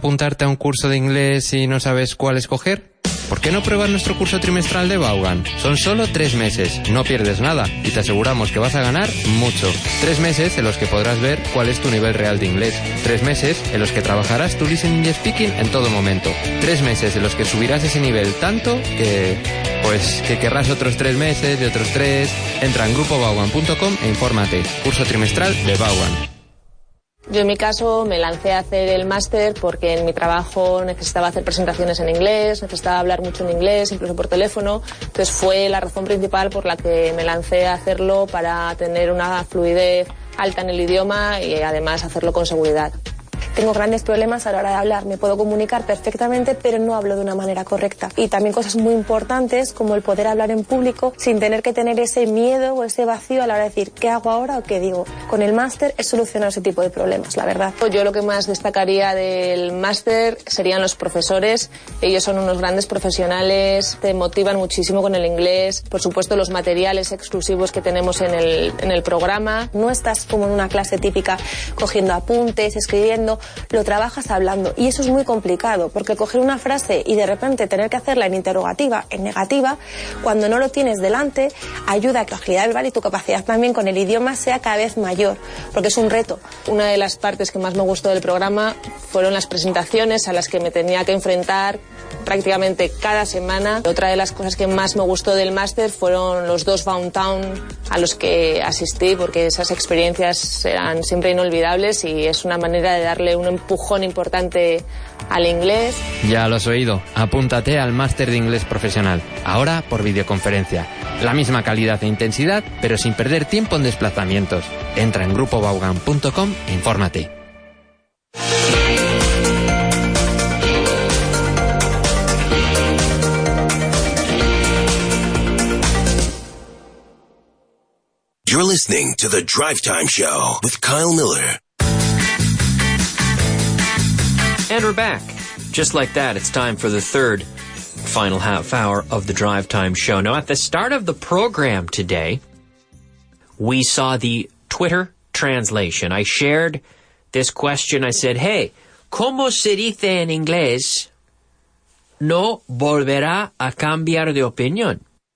apuntarte a un curso de inglés y no sabes cuál escoger? ¿Por qué no pruebas nuestro curso trimestral de Vaughan? Son solo 3 meses, no pierdes nada y te aseguramos que vas a ganar mucho. 3 meses en los que podrás ver cuál es tu nivel real de inglés. 3 meses en los que trabajarás tu listening y speaking en todo momento. 3 meses en los que subirás ese nivel tanto que querrás otros 3 meses y otros 3. Entra en grupovaughan.com e infórmate. Curso trimestral de Vaughan. Yo en mi caso me lancé a hacer el máster porque en mi trabajo necesitaba hacer presentaciones en inglés, necesitaba hablar mucho en inglés, incluso por teléfono. Entonces fue la razón principal por la que me lancé a hacerlo, para tener una fluidez alta en el idioma y además hacerlo con seguridad. Tengo grandes problemas a la hora de hablar, me puedo comunicar perfectamente, pero no hablo de una manera correcta. Y también cosas muy importantes como el poder hablar en público sin tener que tener ese miedo o ese vacío a la hora de decir ¿qué hago ahora o qué digo? Con el máster he solucionado ese tipo de problemas, la verdad. Yo lo que más destacaría del máster serían los profesores. Ellos son unos grandes profesionales, te motivan muchísimo con el inglés. Por supuesto, los materiales exclusivos que tenemos en el programa. No estás como en una clase típica cogiendo apuntes, escribiendo. Lo trabajas hablando y eso es muy complicado porque coger una frase y de repente tener que hacerla en interrogativa, en negativa, cuando no lo tienes delante, ayuda a que tu agilidad verbal y tu capacidad también con el idioma sea cada vez mayor, porque es un reto. Una de las partes que más me gustó del programa fueron las presentaciones a las que me tenía que enfrentar prácticamente cada semana. Otra de las cosas que más me gustó del máster fueron los 2 Downtown a los que asistí, porque esas experiencias eran siempre inolvidables y es una manera de darle un empujón importante al inglés. Ya lo has oído, apúntate al máster de inglés profesional, ahora por videoconferencia. La misma calidad e intensidad, pero sin perder tiempo en desplazamientos. Entra en grupovaughan.com e infórmate. You're listening to The Drive Time Show with Kyle Miller. And we're back. Just like that, it's time for the third final half hour of The Drive Time Show. Now, at the start of the program today, we saw the Twitter translation. I shared this question. I said, hey, ¿cómo se dice en inglés? No volverá a cambiar de opinión.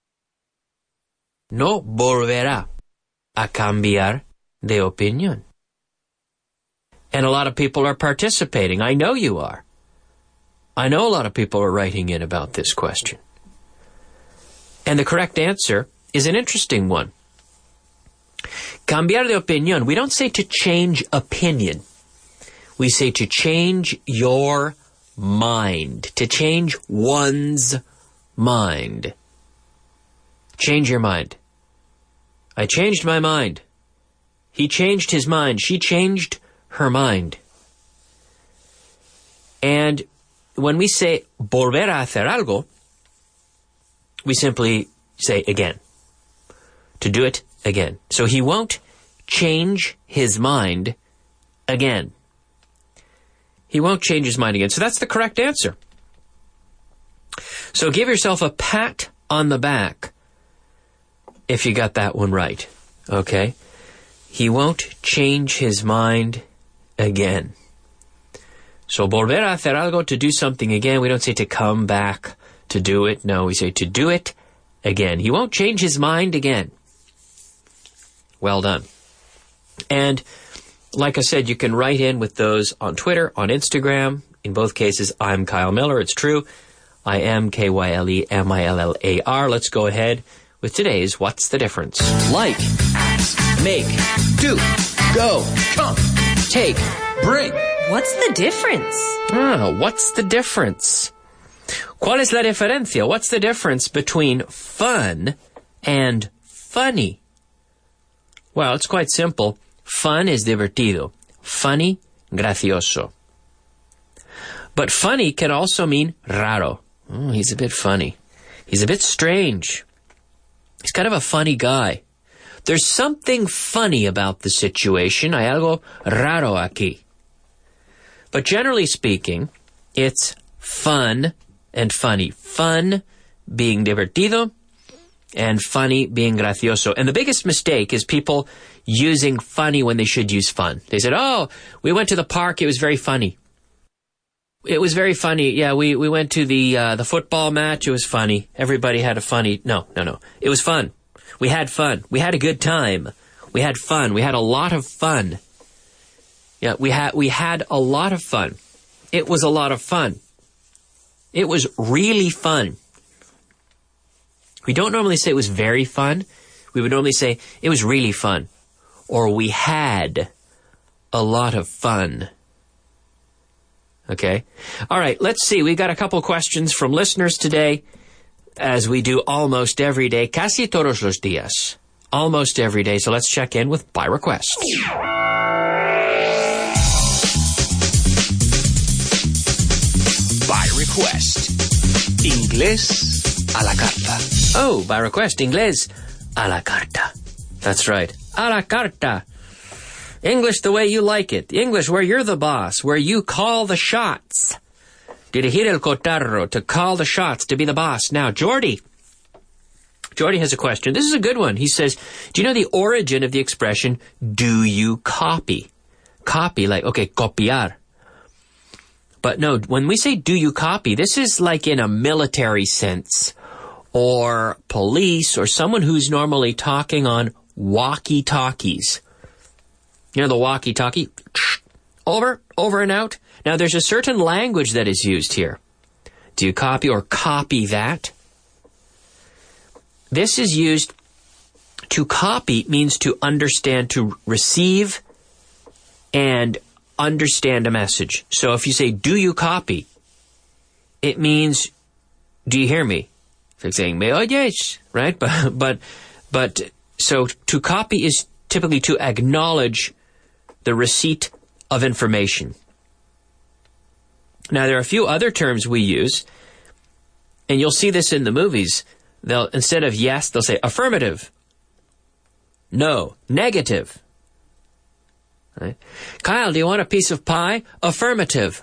No volverá a cambiar de opinión. And a lot of people are participating. I know you are. I know a lot of people are writing in about this question. And the correct answer is an interesting one. Cambiar de opinión. We don't say to change opinion. We say to change your mind. To change one's mind. Change your mind. I changed my mind. He changed his mind. She changed her mind. And when we say volver a hacer algo, we simply say again. To do it again. So he won't change his mind again. He won't change his mind again. So that's the correct answer. So give yourself a pat on the back if you got that one right, okay? He won't change his mind again. So volver a hacer algo, to do something again. We don't say to come back to do it. No, we say to do it again. He won't change his mind again. Well done. And like I said, you can write in with those on Twitter, on Instagram. In both cases, I'm Kyle Miller. It's true. I am KYLEMILLAR. Let's go ahead with today's What's the Difference? Like, ask, make, do, go, come, take, bring. What's the difference? What's the difference? ¿Cuál es la diferencia? What's the difference between fun and funny? Well, it's quite simple. Fun is divertido. Funny, gracioso. But funny can also mean raro. Oh, he's a bit funny. He's a bit strange. He's kind of a funny guy. There's something funny about the situation. Hay algo raro aquí. But generally speaking, it's fun and funny. Fun being divertido and funny being gracioso. And the biggest mistake is people using funny when they should use fun. They said, oh, we went to the park, it was very funny. It was very funny. Yeah, we went to the football match. It was funny. Everybody had a funny... No. It was fun. We had fun. We had a good time. We had fun. We had a lot of fun. Yeah, we had a lot of fun. It was a lot of fun. It was really fun. We don't normally say it was very fun. We would normally say it was really fun. Or we had a lot of fun. Okay? All right, let's see. We got a couple questions from listeners today, as we do almost every day. Casi todos los días. Almost every day. So let's check in with By Request. By Request. Inglés a la carta. Oh, By Request. Inglés a la carta. That's right. A la carta. English the way you like it. English where you're the boss, where you call the shots. Dirigir el cotarro, to call the shots, to be the boss. Now, Jordy has a question. This is a good one. He says, do you know the origin of the expression, do you copy? Copy, like, okay, copiar. But no, when we say do you copy, this is like in a military sense, or police, or someone who's normally talking on walkie-talkies. You know the walkie-talkie? Over and out. Now, there's a certain language that is used here. Do you copy or copy that? This is used to copy means to understand, to receive and understand a message. So if you say, do you copy? It means, do you hear me? It's like saying, me oyes, right? But so to copy is typically to acknowledge the receipt of information. Now, there are a few other terms we use, and you'll see this in the movies. They'll, instead of yes, they'll say affirmative, no, negative. Right? Kyle, do you want a piece of pie? Affirmative.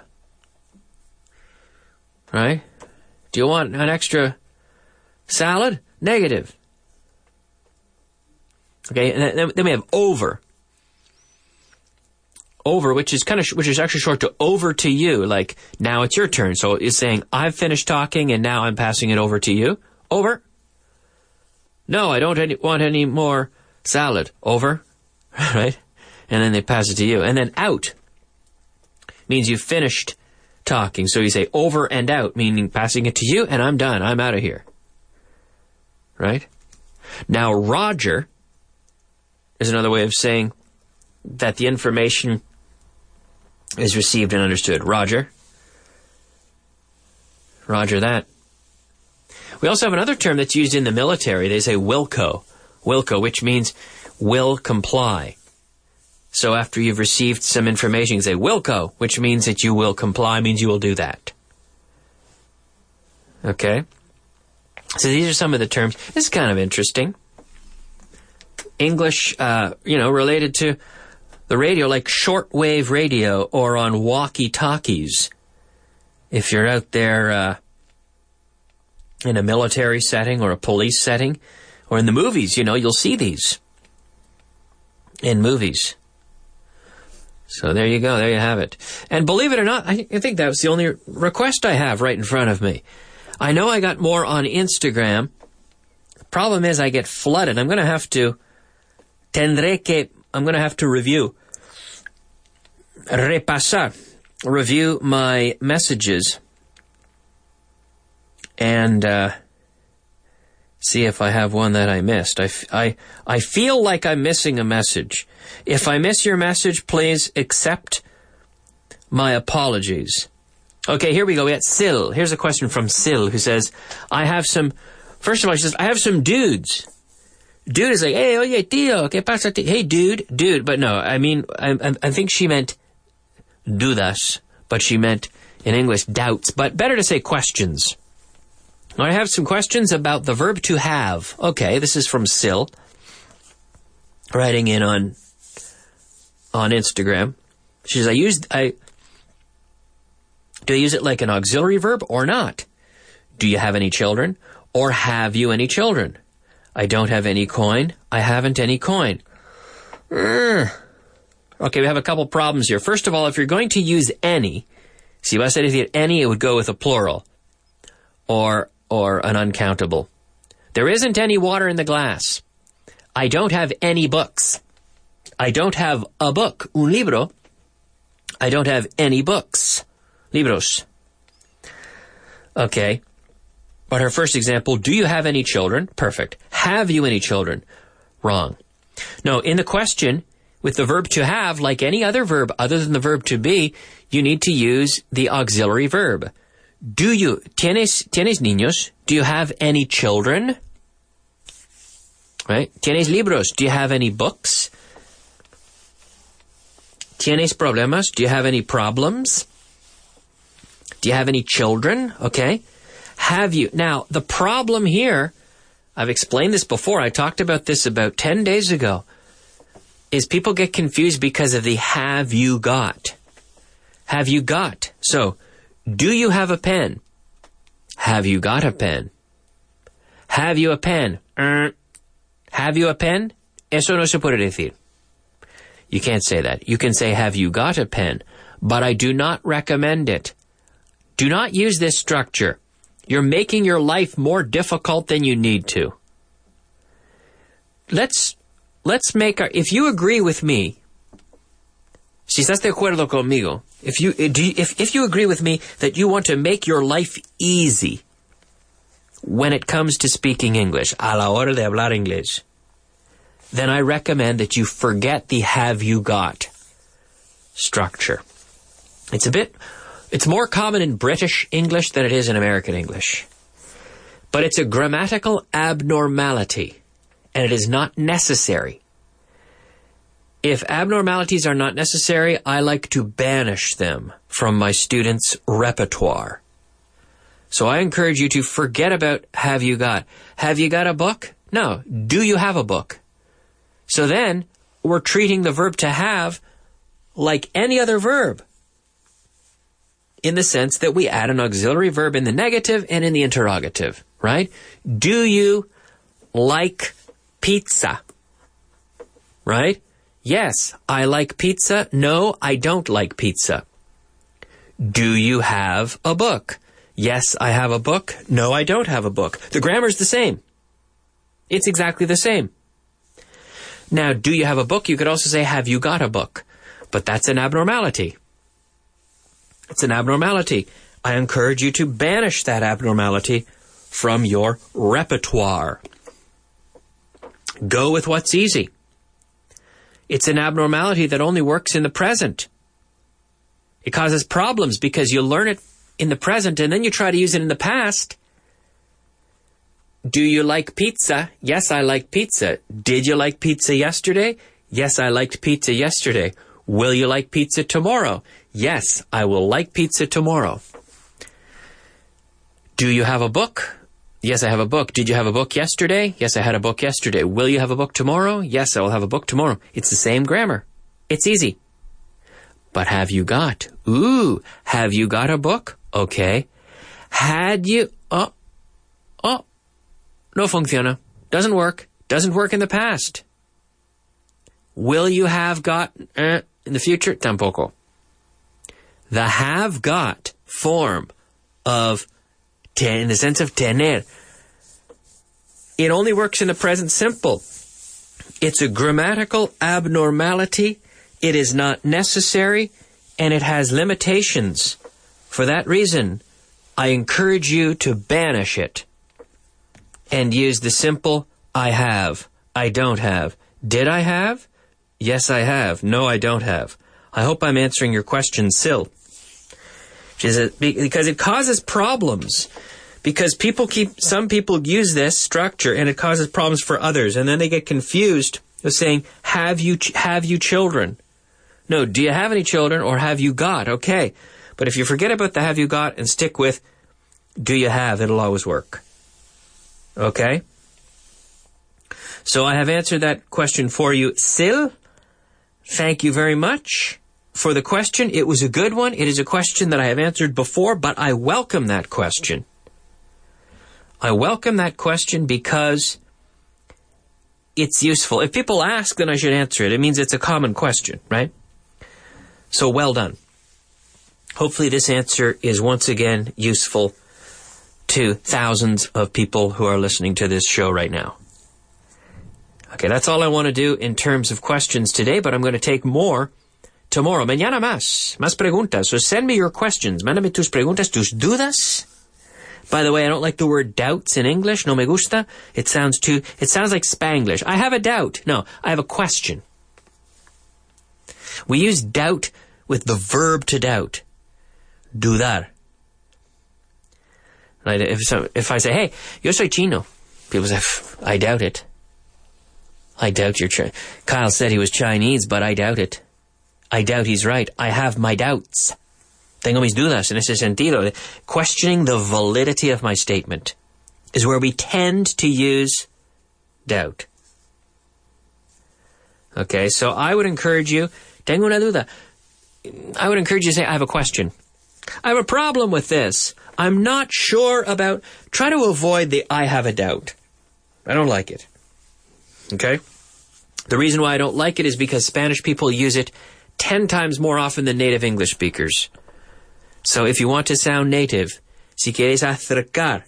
Right? Do you want an extra salad? Negative. Okay, and then we have over. Over, which is actually short to over to you, like now it's your turn. So it's saying I've finished talking and now I'm passing it over to you. Over. No, I don't want any more salad. Over. Right? And then they pass it to you. And then out means you've finished talking. So you say over and out, meaning passing it to you and I'm done. I'm out of here. Right? Now, Roger is another way of saying that the information is received and understood. Roger. Roger that. We also have another term that's used in the military. They say wilco. Wilco, which means will comply. So after you've received some information, you say wilco, which means that you will comply, means you will do that. Okay? So these are some of the terms. This is kind of interesting. English, related to the radio, like shortwave radio or on walkie-talkies. If you're out there in a military setting or a police setting, or in the movies, you'll see these in movies. So there you go. There you have it. And believe it or not, I think that was the only request I have right in front of me. I know I got more on Instagram. The problem is I get flooded. I'm going to have to review. Repasar. Review my messages. And see if I have one that I missed. I feel like I'm missing a message. If I miss your message, please accept my apologies. Okay, here we go. We got Sil. Here's a question from Sil who says, first of all, she says, I have some dudes. Dude is like, hey, oye, tío, ¿qué pasa? Hey, dude. But no, I mean, I think she meant dudas, but she meant in English doubts. But better to say questions. I have some questions about the verb to have. Okay, this is from Sil, writing in on Instagram. She says, do I use it like an auxiliary verb or not? Do you have any children? Or have you any children? I don't have any coin. I haven't any coin. Okay, we have a couple problems here. First of all, if you're going to use any, Si vas a decir any, it would go with a plural or an uncountable. There isn't any water in the glass. I don't have any books. I don't have a book. Un libro. I don't have any books. Libros. Okay. But her first example, do you have any children? Perfect. Have you any children? Wrong. No, in the question, with the verb to have, like any other verb other than the verb to be, you need to use the auxiliary verb. Do you, tienes niños? Do you have any children? Right? Tienes libros? Do you have any books? Tienes problemas? Do you have any problems? Do you have any children? Okay. Have you? Now, the problem here, I've explained this before, I talked about this about 10 days ago, is people get confused because of the have you got. Have you got? So, do you have a pen? Have you got a pen? Have you a pen? Have you a pen? Eso no se puede decir. You can't say that. You can say, have you got a pen? But I do not recommend it. Do not use this structure. You're making your life more difficult than you need to. Let's make if you agree with me, si estás de acuerdo conmigo, if you agree with me that you want to make your life easy when it comes to speaking English, a la hora de hablar inglés, then I recommend that you forget the have you got structure. It's more common in British English than it is in American English. But it's a grammatical abnormality, and it is not necessary. If abnormalities are not necessary, I like to banish them from my students' repertoire. So I encourage you to forget about have you got. Have you got a book? No. Do you have a book? So then, we're treating the verb to have like any other verb, in the sense that we add an auxiliary verb in the negative and in the interrogative, right? Do you like pizza? Right? Yes, I like pizza. No, I don't like pizza. Do you have a book? Yes, I have a book. No, I don't have a book. The grammar's the same. It's exactly the same. Now, do you have a book? You could also say, have you got a book? But that's an abnormality. It's an abnormality. I encourage you to banish that abnormality from your repertoire. Go with what's easy. It's an abnormality that only works in the present. It causes problems because you learn it in the present and then you try to use it in the past. Do you like pizza? Yes, I like pizza. Did you like pizza yesterday? Yes, I liked pizza yesterday. Will you like pizza tomorrow? Yes, I will like pizza tomorrow. Do you have a book? Yes, I have a book. Did you have a book yesterday? Yes, I had a book yesterday. Will you have a book tomorrow? Yes, I will have a book tomorrow. It's the same grammar. It's easy. But have you got? Ooh, have you got a book? Okay. Had you... No funciona. Doesn't work. Doesn't work in the past. Will you have got... in the future? Tampoco. The have got form of... in the sense of tener. It only works in the present simple. It's a grammatical abnormality. It is not necessary, and it has limitations. For that reason, I encourage you to banish it and use the simple I have, I don't have. Did I have? Yes, I have. No, I don't have. I hope I'm answering your question, Sil. Because it causes problems. Because some people use this structure and it causes problems for others. And then they get confused with saying, have you children? No, do you have any children or have you got? Okay. But if you forget about the have you got and stick with do you have, it'll always work. Okay? So I have answered that question for you. Sil, thank you very much for the question. It was a good one. It is a question that I have answered before, but I welcome that question. I welcome that question because it's useful. If people ask, then I should answer it. It means it's a common question, right? So well done. Hopefully this answer is once again useful to thousands of people who are listening to this show right now. Okay, that's all I want to do in terms of questions today, but I'm going to take more tomorrow. Mañana más preguntas. So send me your questions. Mándame tus preguntas, tus dudas. By the way, I don't like the word doubts in English. No me gusta. It sounds like Spanglish. I have a doubt. No, I have a question. We use doubt with the verb to doubt. Dudar. If I say, hey, yo soy chino, people say, I doubt it. I doubt you're Kyle said he was Chinese, but I doubt it. I doubt he's right. I have my doubts. Tengo mis dudas en ese sentido. Questioning the validity of my statement is where we tend to use doubt. Okay, so I would encourage you, tengo una duda. I would encourage you to say, I have a question. I have a problem with this. I'm not sure about... Try to avoid the I have a doubt. I don't like it. Okay? The reason why I don't like it is because Spanish people use it 10 times more often than native English speakers. So if you want to sound native, si quieres acercar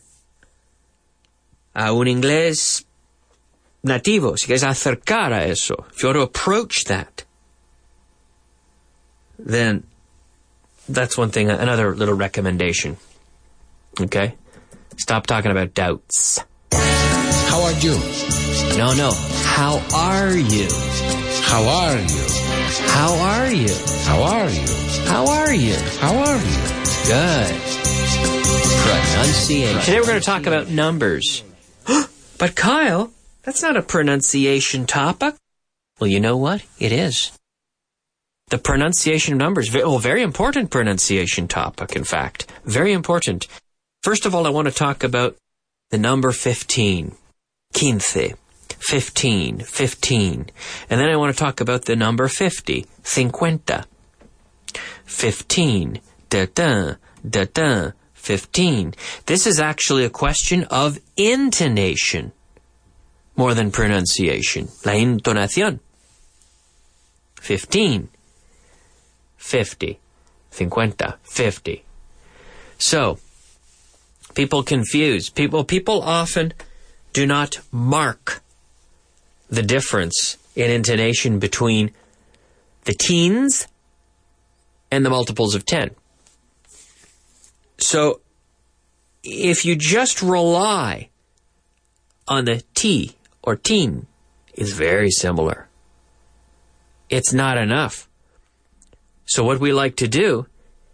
a un inglés nativo, si quieres acercar a eso, if you want to approach that, then that's one thing, another little recommendation. Okay? Stop talking about doubts. How are you? No. How are you? How are you? How are you? How are you? How are you? How are you? Good. Pronunciation. Today we're going to talk about numbers. But Kyle, that's not a pronunciation topic. Well, you know what? It is. The pronunciation of numbers, very important pronunciation topic, in fact. Very important. First of all, I want to talk about the number 15. Quince. 15. And then I want to talk about the number 50. 50. 15. 15. This is actually a question of intonation more than pronunciation. La entonación. 15. 50. 50. So, people confuse. People often do not mark the difference in intonation between the teens and the multiples of 10. So, if you just rely on the T or teen, it's very similar. It's not enough. So what we like to do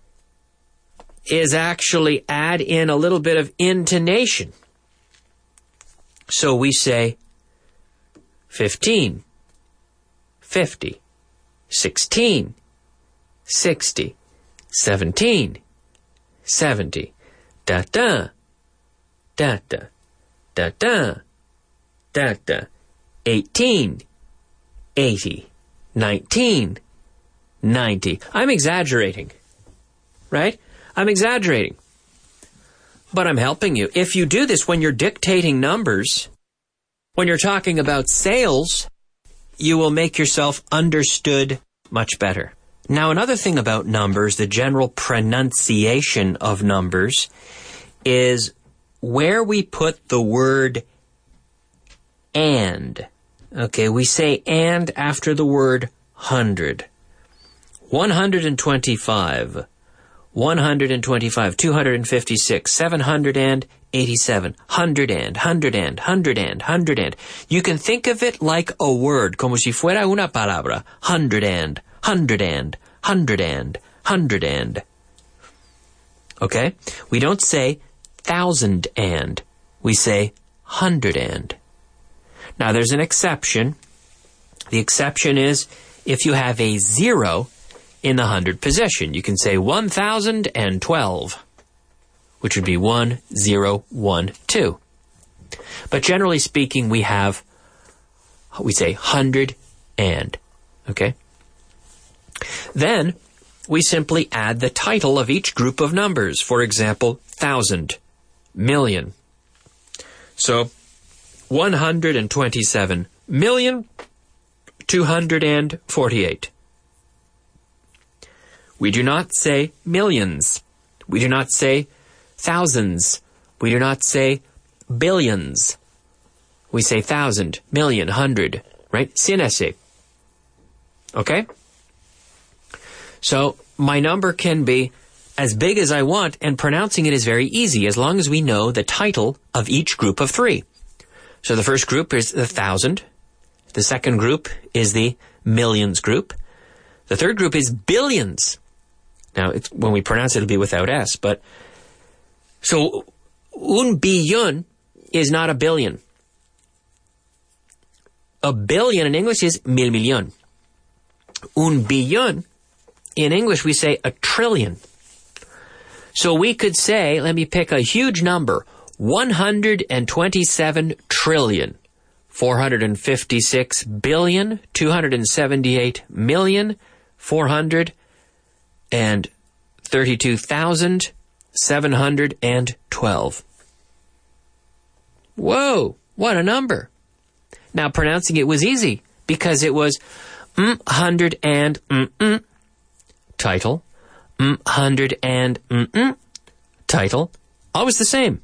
is actually add in a little bit of intonation. So we say 15, 50, 16, 60, 17, 70, da-da, da-da, da-da, da-da, 18, 80, 19, 90. I'm exaggerating, right? I'm exaggerating. But I'm helping you. If you do this when you're dictating numbers, when you're talking about sales, you will make yourself understood much better. Now, another thing about numbers, the general pronunciation of numbers, is where we put the word and. Okay, we say and after the word 100. 125, 125, 256, 787, 100 and. You can think of it like a word, como si fuera una palabra. 100 and. Okay? We don't say 1,000 and. We say 100 and. Now, there's an exception. The exception is if you have a 0 in the 100 position. You can say 1,012, which would be 1012. But generally speaking, we say 100 and. Okay? Then, we simply add the title of each group of numbers. For example, 1,000, million. So, 127,248. We do not say millions. We do not say thousands. We do not say billions. We say thousand, million, hundred, right? Sin ese. Okay? So my number can be as big as I want, and pronouncing it is very easy as long as we know the title of each group of three. So the first group is the thousand. The second group is the millions group. The third group is billions. Now, when we pronounce it, it'll be without S, but so un billón is not a billion. A billion in English is mil millón. Un billón, in English, we say a trillion. So we could say, let me pick a huge number, 127 trillion, 456 billion, 278 million, 432,712. Whoa, what a number. Now pronouncing it was easy because it was hundred and title, hundred and title, always the same.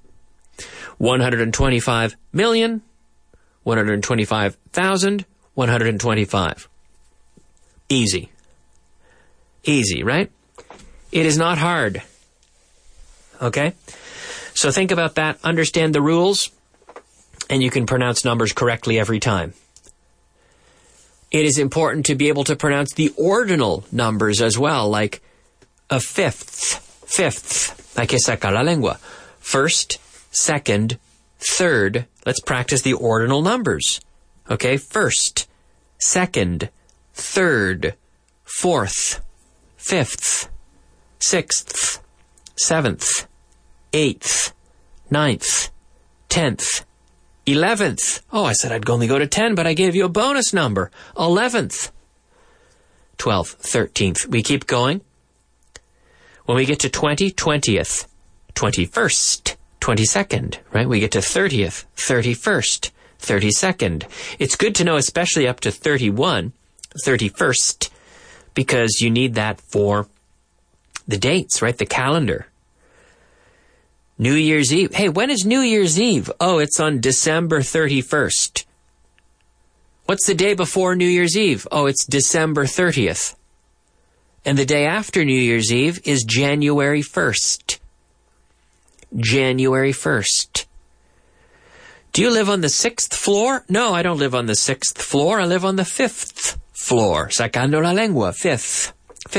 125 million, 125,000, 125. Easy. Easy, right? It is not hard. Okay? So think about that, understand the rules, and you can pronounce numbers correctly every time. It is important to be able to pronounce the ordinal numbers as well, like a fifth. Hay que sacar la lengua. First, second, third. Let's practice the ordinal numbers. Okay? First, second, third, fourth, fifth, sixth, seventh, eighth, ninth, 10th, 11th. Oh, I said I'd only go to 10, but I gave you a bonus number. 11th, 12th, 13th. We keep going. When we get to 20, 20th, 21st, 22nd, right? We get to 30th, 31st, 32nd. It's good to know, especially up to 31, 31st, because you need that for the dates, right? The calendar. New Year's Eve. Hey, when is New Year's Eve? Oh, it's on December 31st. What's the day before New Year's Eve? Oh, it's December 30th. And the day after New Year's Eve is January 1st. January 1st. Do you live on the 6th floor? No, I don't live on the 6th floor. I live on the 5th floor. Sacando la lengua. Fifth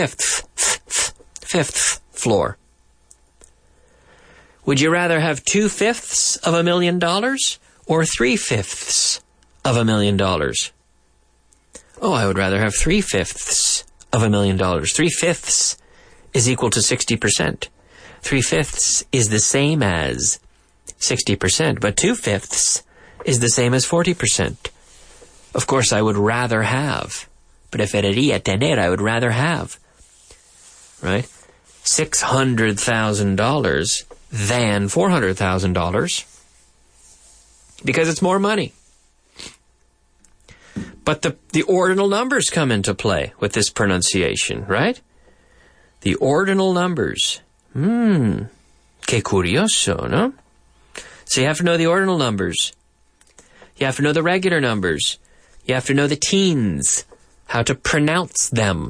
floor. Would you rather have 2/5 of $1 million or 3/5 of $1 million? Oh, I would rather have 3/5 of $1 million. 3/5 is equal to 60%. 3/5 is the same as 60%, but 2/5 is the same as 40%. Of course, I would rather have. Preferiría tener, I would rather have. Right? $600,000 than $400,000 because it's more money. But the ordinal numbers come into play with this pronunciation, right? The ordinal numbers. Que curioso, no? So you have to know the ordinal numbers. You have to know the regular numbers. You have to know the teens, how to pronounce them.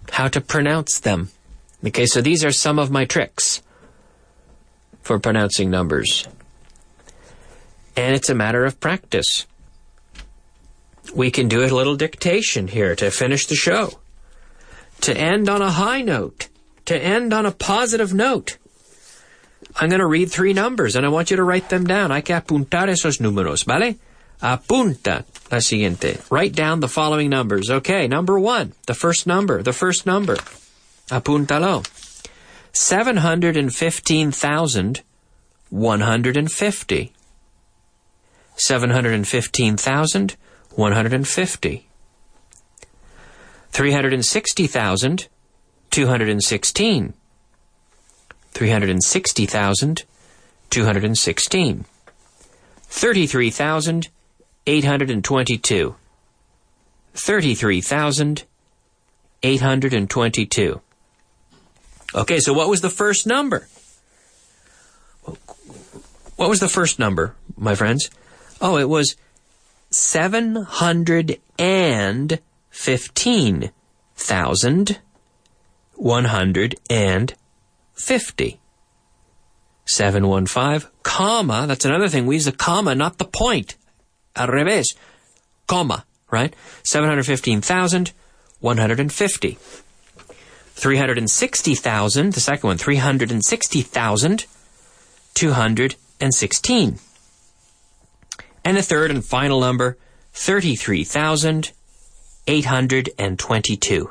Okay, so these are some of my tricks for pronouncing numbers. And it's a matter of practice. We can do a little dictation here to finish the show. To end on a high note. To end on a positive note. I'm going to read 3 numbers and I want you to write them down. Hay que apuntar esos números, ¿vale? Apunta la siguiente. Write down the following numbers. Okay, number 1. The first number. Apúntalo. 715,150. 715,150. 360,216. 360,216. 33,822. 33,822. Okay, so what was the first number? What was the first number, my friends? Oh, it was 715,150. 715, comma, that's another thing. We use the comma, not the point. Al revés. Comma, right? 715,150. 360,000, the second one, 360,216. And the third and final number, 33,822.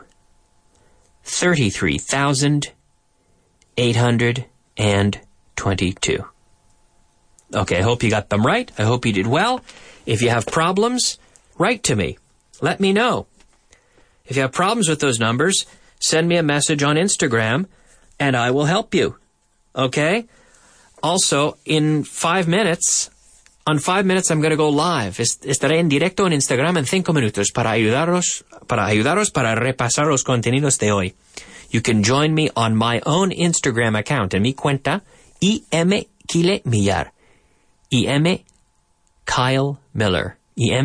33,822. Okay, I hope you got them right. I hope you did well. If you have problems, write to me. Let me know. If you have problems with those numbers, send me a message on Instagram, and I will help you. Okay? Also, in 5 minutes, on 5 minutes I'm going to go live. Estaré en directo en Instagram en 5 minutos para ayudaros para repasar los contenidos de hoy. You can join me on my own Instagram account, en mi cuenta, IM Kyle Millar. IM Kyle Miller.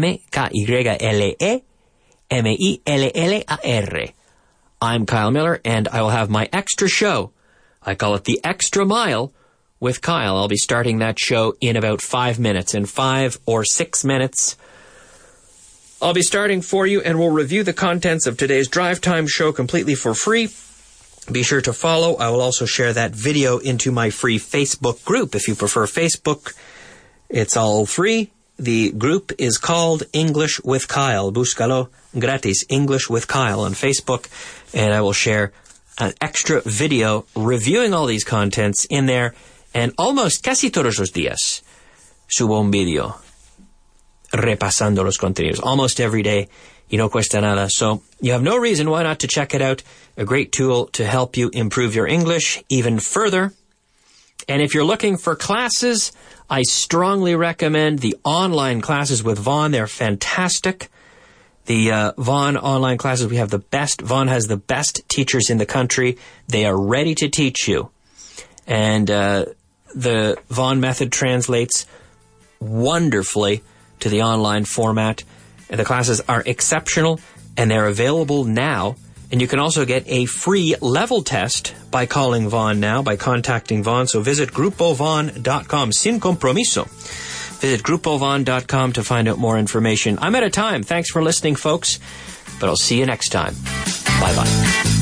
IMKYLEMILLAR. I'm Kyle Miller, and I will have my extra show. I call it the Extra Mile with Kyle. I'll be starting that show in about 5 minutes. In 5 or 6 minutes, I'll be starting for you, and we'll review the contents of today's Drive Time show completely for free. Be sure to follow. I will also share that video into my free Facebook group. If you prefer Facebook, it's all free. The group is called English with Kyle. Búscalo gratis, English with Kyle on Facebook. And I will share an extra video reviewing all these contents in there. And almost casi todos los días subo un video repasando los contenidos. Almost every day. Y no cuesta nada. So you have no reason why not to check it out. A great tool to help you improve your English even further. And if you're looking for classes, I strongly recommend the online classes with Vaughn. They're fantastic. The Vaughn online classes, we have the best. Vaughn has the best teachers in the country. They are ready to teach you. And the Vaughn method translates wonderfully to the online format. And the classes are exceptional, and they're available now. And you can also get a free level test by calling Vaughn now, by contacting Vaughn. So visit grupovaughn.com, sin compromiso. Visit grupovaughn.com to find out more information. I'm out of time. Thanks for listening, folks. But I'll see you next time. Bye-bye.